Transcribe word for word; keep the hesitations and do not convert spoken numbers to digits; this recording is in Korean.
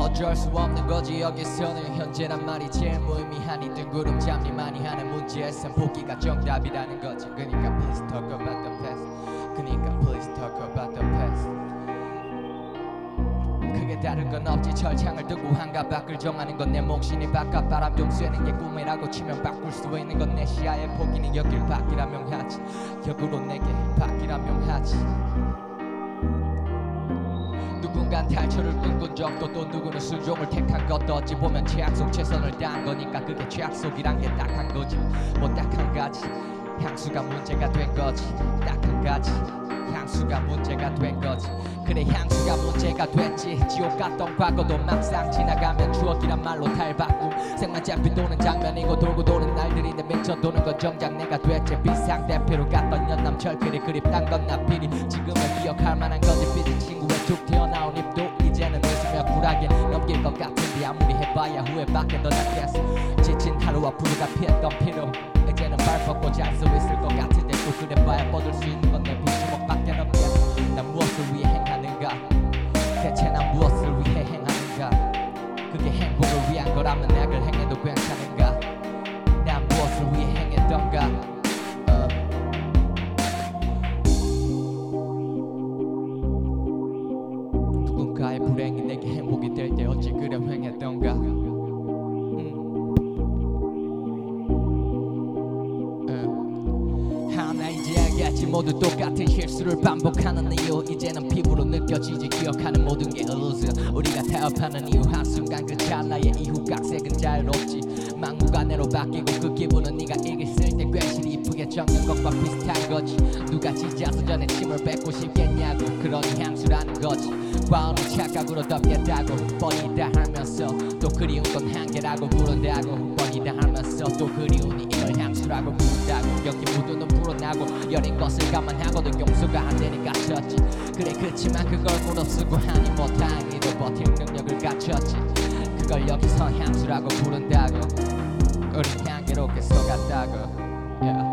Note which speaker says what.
Speaker 1: 어쩔 수 없는 거지 여기서는 현재란 말이 제일 무의미하니 뜬구름 잡니 많이 하는 문제에선 포기가 정답이라는 거지. 그니까 please talk about the past. 그니까 please talk about the past. 크게 다른 건 없지. 철창을 뜨고 한가 밖을 정하는 건 내 몫이니 바깥 바람 좀 쐬는 게 꿈이라고 치면 바꿀 수 있는 건 내 시야의 포기니 여길 밖이라 명하지. 역으로 내게 밖이라 명하지. 누군간 탈출을 꿈꾼 적도 또 누구는 수종을 택한 것도 어찌 보면 최악 속 최선을 다한 거니까 그게 최악 속이란 게 딱 한 거지. 뭐 딱 한 가지 향수가 문제가 된 거지. 딱 한 가지 향수가 문제가 된 거지. 그래 향수가 문제가 됐지. 지옥 같던 과거도 막상 지나가면 추억이란 말로 탈바꿈. 생만 잡히 도는 장면이고 돌고 도는 날들인데 맺혀 도는 건 정작 내가 됐지. 비상대표로 갔던 연남철길이 그립단 건 나필이. 지금은 기억할 만한 건지 삐진 친구의 툭 튀어나온 입도 이제는 웃으며 쿨하게 넘길 것 같은데 아무리 해봐야 후회밖에 더 낫겠어. 지친 하루와 불가피했던 피로 이제는 발 뻗고 잘 수 있을 것 같은데 또 그래봐야 뻗을 수 있는 건 내 빈주먹밖에 없겠어. 난 무엇을 위해 행하는가? 대체 난 무엇을 위해 행하는가? 그게 행복을 위한 거라면 악을 행해도 괜찮은가? 난 무엇을 위해 행했던가? 어. 누군가의 불행이 내게 행복이 될 때 어찌 그래 행했던가? 모두 똑같은 실수를 반복하는 이유 이제는 피부로 느껴지지. 기억하는 모든 게 illusion. 우리가 타협하는 이유 한순간 그 찰나의 이후 각색은 자유롭지. 막무가내로 바뀌고 그 기분은 네가 읽었을 때 괜시리 이쁘게 적는 것과 비슷한 거지. 누가 찢어서 전에 침을 뱉고 싶겠냐고. 그러니 향수라는 거지. 과언을 착각으로 덮겠다고 뻔히다 하면서 또 그리운 건 한계라고 부른다고. 뻔히다 하면서 또 그리우니 이걸 향수라고 부른다고. 여기 모두는 불어나고 여린 것을 감안하고도 용서가 안 되니까 쳤지. 그래 그치만 그걸 무릅쓰고 하니 뭐 다행히도 버틸 능력을 갖췄지. 그걸 여기서 향수라고 부른다고. 우린 향기롭게 속았다고. yeah.